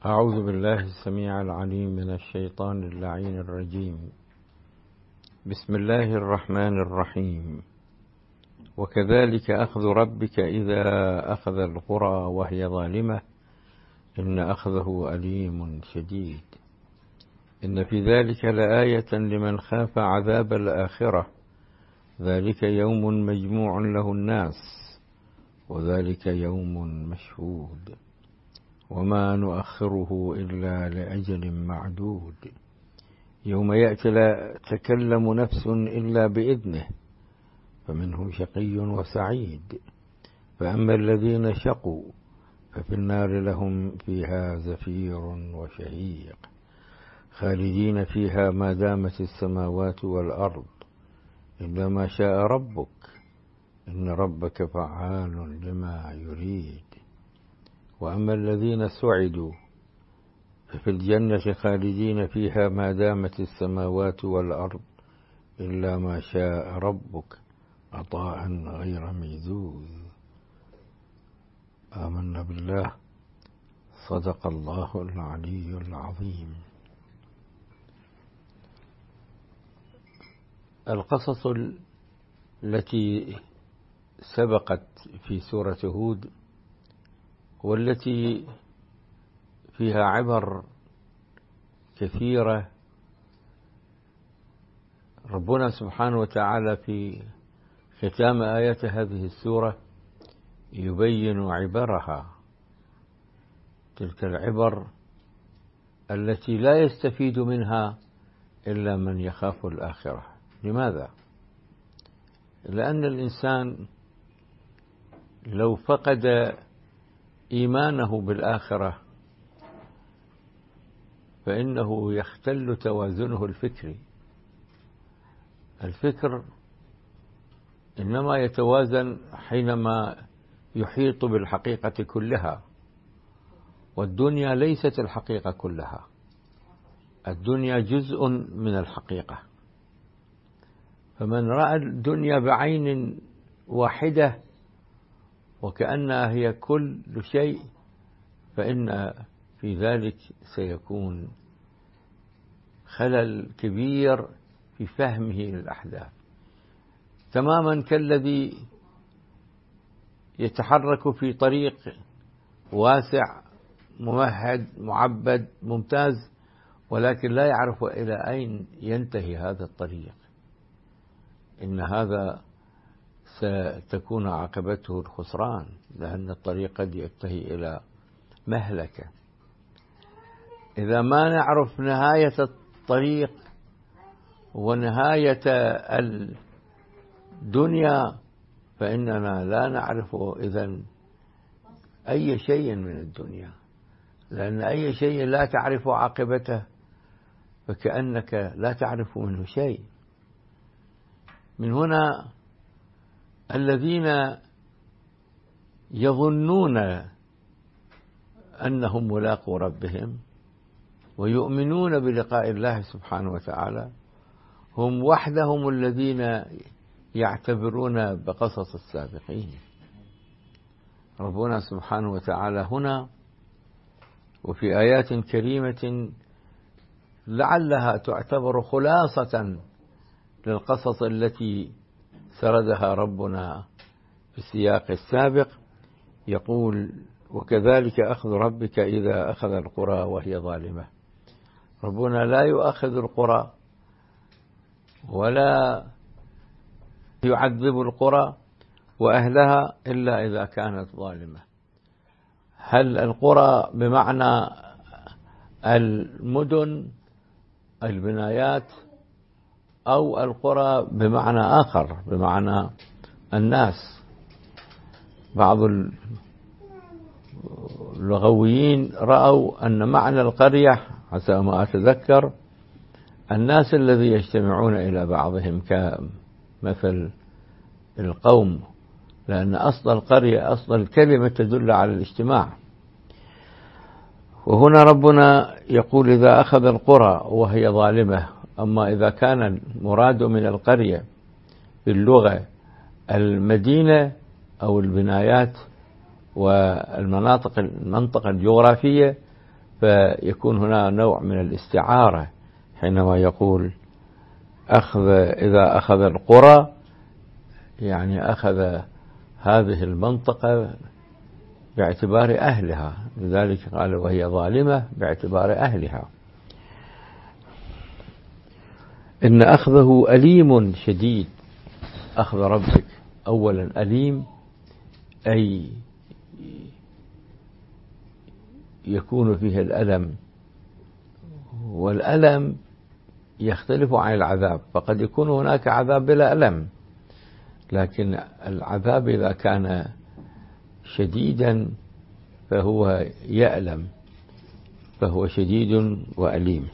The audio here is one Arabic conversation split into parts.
أعوذ بالله السميع العليم من الشيطان اللعين الرجيم. بسم الله الرحمن الرحيم. وكذلك أخذ ربك إذا أخذ القرى وهي ظالمة إن أخذه أليم شديد. إن في ذلك لآية لمن خاف عذاب الآخرة ذلك يوم مجموع له الناس وذلك يوم مشهود وما نؤخره إلا لأجل معدود. يوم يأتي لا تكلم نفس إلا بإذنه فمنهم شقي وسعيد. فأما الذين شقوا ففي النار لهم فيها زفير وشهيق خالدين فيها ما دامت السماوات والأرض إلا ما شاء ربك إن ربك فعال لما يريد. وأما الذين سعدوا ففي الجنة خالدين فيها ما دامت السماوات والأرض إلا ما شاء ربك عطاء غير مجذوذ. آمنا بالله. صدق الله العلي العظيم. القصص التي سبقت في سورة هود والتي فيها عبر كثيرة ربنا سبحانه وتعالى في ختام آيات هذه السورة يبين عبرها، تلك العبر التي لا يستفيد منها إلا من يخاف الآخرة. لماذا؟ لأن الإنسان لو فقد إيمانه بالآخرة فإنه يختل توازنه الفكري. الفكر إنما يتوازن حينما يحيط بالحقيقة كلها، والدنيا ليست الحقيقة كلها، الدنيا جزء من الحقيقة. فمن رأى الدنيا بعين واحدة وكأنها هي كل شيء فإن في ذلك سيكون خلل كبير في فهمه للأحداث، تماما كالذي يتحرك في طريق واسع ممهد معبد ممتاز ولكن لا يعرف إلى أين ينتهي هذا الطريق. إن هذا ستكون عاقبته الخسران، لأن الطريق قد ينتهي إلى مهلكة. إذا ما نعرف نهاية الطريق ونهاية الدنيا فإننا لا نعرف إذن أي شيء من الدنيا، لأن أي شيء لا تعرف عاقبته فكأنك لا تعرف منه شيء. من هنا الذين يظنون أنهم ملاقو ربهم ويؤمنون بلقاء الله سبحانه وتعالى هم وحدهم الذين يعتبرون بقصص السابقين. ربنا سبحانه وتعالى هنا وفي آيات كريمة لعلها تعتبر خلاصة للقصص التي سردها ربنا في السياق السابق يقول: وكذلك أخذ ربك إذا أخذ القرى وهي ظالمة. ربنا لا يؤخذ القرى ولا يعذب القرى وأهلها إلا إذا كانت ظالمة. هل القرى بمعنى المدن البنايات أو القرى بمعنى آخر بمعنى الناس؟ بعض اللغويين رأوا أن معنى القرية حسب ما أتذكر الناس الذي يجتمعون إلى بعضهم كمثل القوم، لأن أصل القرية أصل الكلمة تدل على الاجتماع. وهنا ربنا يقول إذا أخذ القرى وهي ظالمة. أما إذا كان المراد من القرية باللغة المدينة أو البنايات والمنطقة الجغرافية فيكون هنا نوع من الاستعارة حينما يقول إذا أخذ القرى، يعني أخذ هذه المنطقة باعتبار أهلها، لذلك قال وهي ظالمة باعتبار أهلها. إن أخذه أليم شديد. أخذ ربك أولا أليم، أي يكون فيه الألم، والألم يختلف عن العذاب، فقد يكون هناك عذاب بلا ألم، لكن العذاب إذا كان شديدا فهو يألم، فهو شديد وأليم.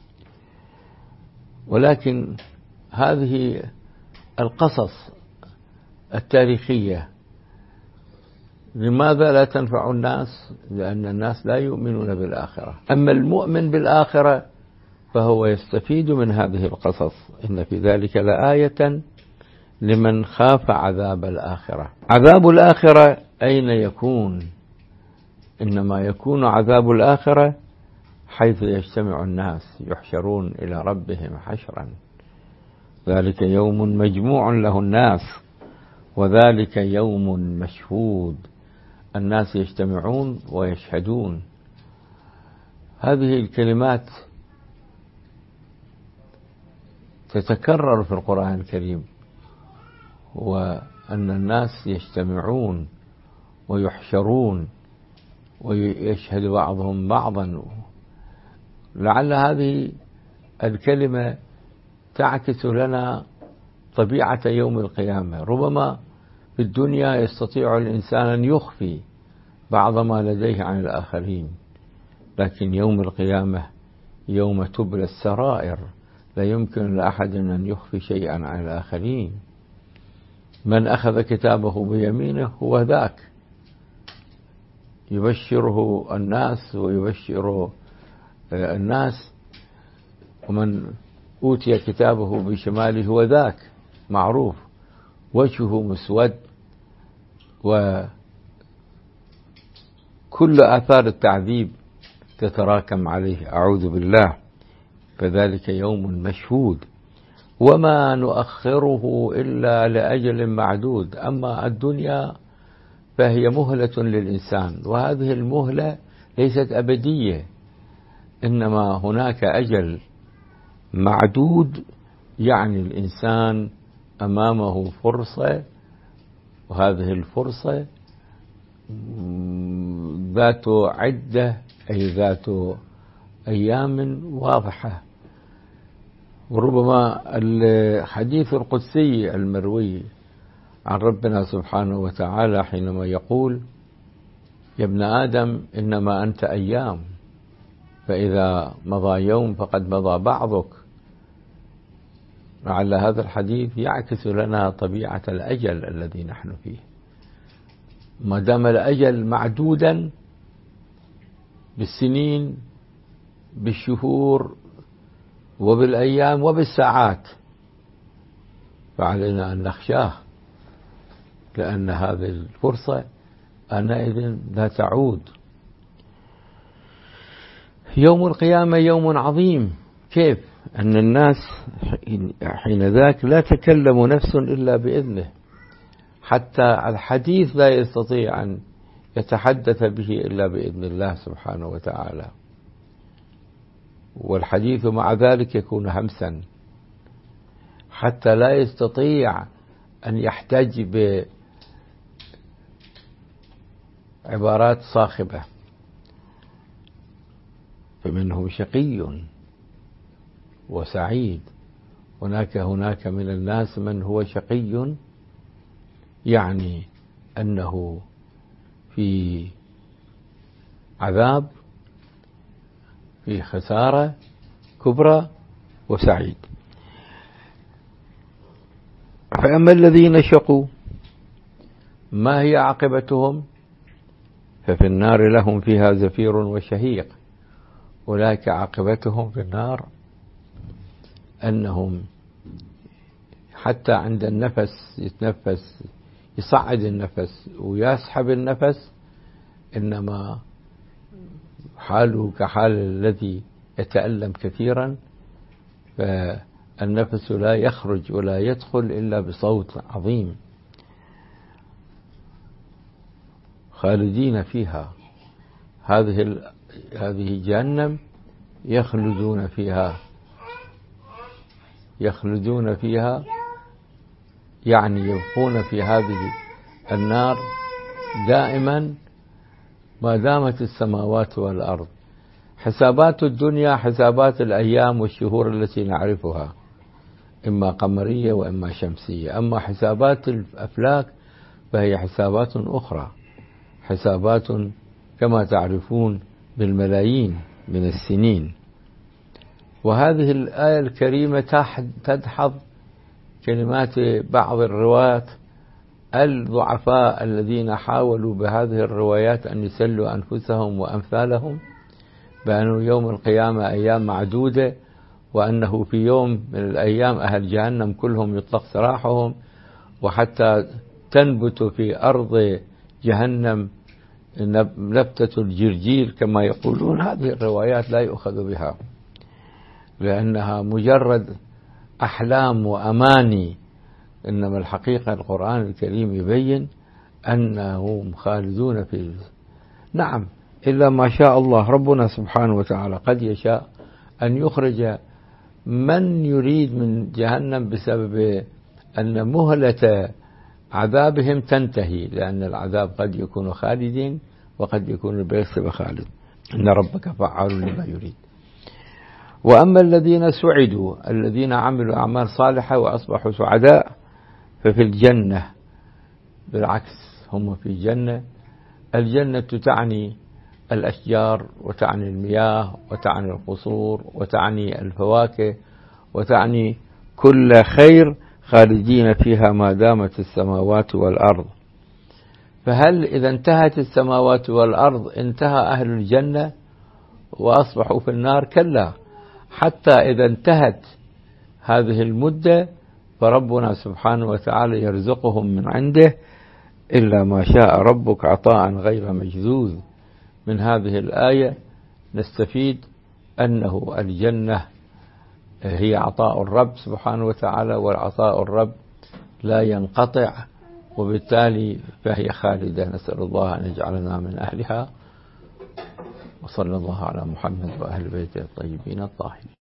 ولكن هذه القصص التاريخية لماذا لا تنفع الناس؟ لأن الناس لا يؤمنون بالآخرة. أما المؤمن بالآخرة فهو يستفيد من هذه القصص. إن في ذلك لآية لمن خاف عذاب الآخرة. عذاب الآخرة أين يكون؟ إنما يكون عذاب الآخرة حيث يجتمع الناس يحشرون إلى ربهم حشرا. ذلك يوم مجموع له الناس وذلك يوم مشهود. الناس يجتمعون ويشهدون. هذه الكلمات تتكرر في القرآن الكريم، وأن الناس يجتمعون ويحشرون ويشهد بعضهم بعضا. لعل هذه الكلمة تعكس لنا طبيعة يوم القيامة. ربما في الدنيا يستطيع الإنسان أن يخفي بعض ما لديه عن الآخرين، لكن يوم القيامة يوم تبلى السرائر لا يمكن لأحد أن يخفي شيئا عن الآخرين. من أخذ كتابه بيمينه هو ذاك، يبشره الناس ويبشر الناس، ومن أوتي كتابه بشماله هو ذاك معروف وجهه مسود وكل آثار التعذيب تتراكم عليه، أعوذ بالله. فذلك يوم مشهود وما نؤخره إلا لأجل معدود. أما الدنيا فهي مهلة للإنسان، وهذه المهلة ليست أبدية، إنما هناك أجل معدود، يعني الإنسان أمامه فرصة، وهذه الفرصة ذات عدة أي ذات أيام واضحة. وربما الحديث القدسي المروي عن ربنا سبحانه وتعالى حينما يقول يا ابن آدم إنما أنت أيام، فإذا مضى يوم فقد مضى بعضك. لعل هذا الحديث يعكس لنا طبيعة الأجل الذي نحن فيه. ما دام الأجل معدودا بالسنين بالشهور وبالأيام وبالساعات، فعلينا أن نخشاه، لأن هذه الفرصة آنئذ لا تعود. يوم القيامة يوم عظيم. كيف؟ أن الناس حين ذاك لا تكلم نفس إلا بإذنه، حتى الحديث لا يستطيع أن يتحدث به إلا بإذن الله سبحانه وتعالى، والحديث مع ذلك يكون همسا، حتى لا يستطيع أن يحتج بعبارات صاخبة. فمنهم شقي وسعيد. هناك من الناس من هو شقي، يعني أنه في عذاب، في خسارة كبرى، وسعيد. فأما الذين شقوا ما هي عاقبتهم؟ ففي النار لهم فيها زفير وشهيق. أولئك عاقبتهم في النار أنهم حتى عند النفس يتنفس، يصعد النفس ويسحب النفس، إنما حاله كحال الذي يتألم كثيرا، فالنفس لا يخرج ولا يدخل إلا بصوت عظيم. خالدين فيها، هذه جهنم يخلدون فيها يعني يبقون في هذه النار دائما ما دامت السماوات والأرض. حسابات الدنيا حسابات الأيام والشهور التي نعرفها، إما قمرية وإما شمسية. أما حسابات الأفلاك فهي حسابات أخرى، حسابات كما تعرفون بالملايين من السنين. وهذه الآية الكريمة تدحض كلمات بعض الرواة الضعفاء الذين حاولوا بهذه الروايات أن يسلوا أنفسهم وأمثالهم بأنه يوم القيامة أيام معدودة، وأنه في يوم من الأيام أهل جهنم كلهم يطلق سراحهم، وحتى تنبت في أرض جهنم نبتة الجرجير كما يقولون. هذه الروايات لا يؤخذ بها لأنها مجرد أحلام وأماني، إنما الحقيقة القرآن الكريم يبين أنهم خالدون في نعم، إلا ما شاء الله. ربنا سبحانه وتعالى قد يشاء أن يخرج من يريد من جهنم بسبب أن مهلة عذابهم تنتهي، لأن العذاب قد يكون خالدين وقد يكون ليس بخالد، إن ربك فعال لما يريد. وأما الذين سعدوا الذين عملوا أعمال صالحة وأصبحوا سعداء ففي الجنة بالعكس، هم في جنة. الجنة تعني الأشجار وتعني المياه وتعني القصور وتعني الفواكه وتعني كل خير، خالدين فيها ما دامت السماوات والأرض. فهل إذا انتهت السماوات والأرض انتهى أهل الجنة وأصبحوا في النار؟ كلا، حتى إذا انتهت هذه المدة فربنا سبحانه وتعالى يرزقهم من عنده، إلا ما شاء ربك عطاء غير مجذوذ. من هذه الآية نستفيد أنه الجنة هي عطاء الرب سبحانه وتعالى، والعطاء الرب لا ينقطع، وبالتالي فهي خالدة. نسأل الله أن يجعلنا من أهلها، وصلى الله على محمد وأهل بيته الطيبين الطاهرين.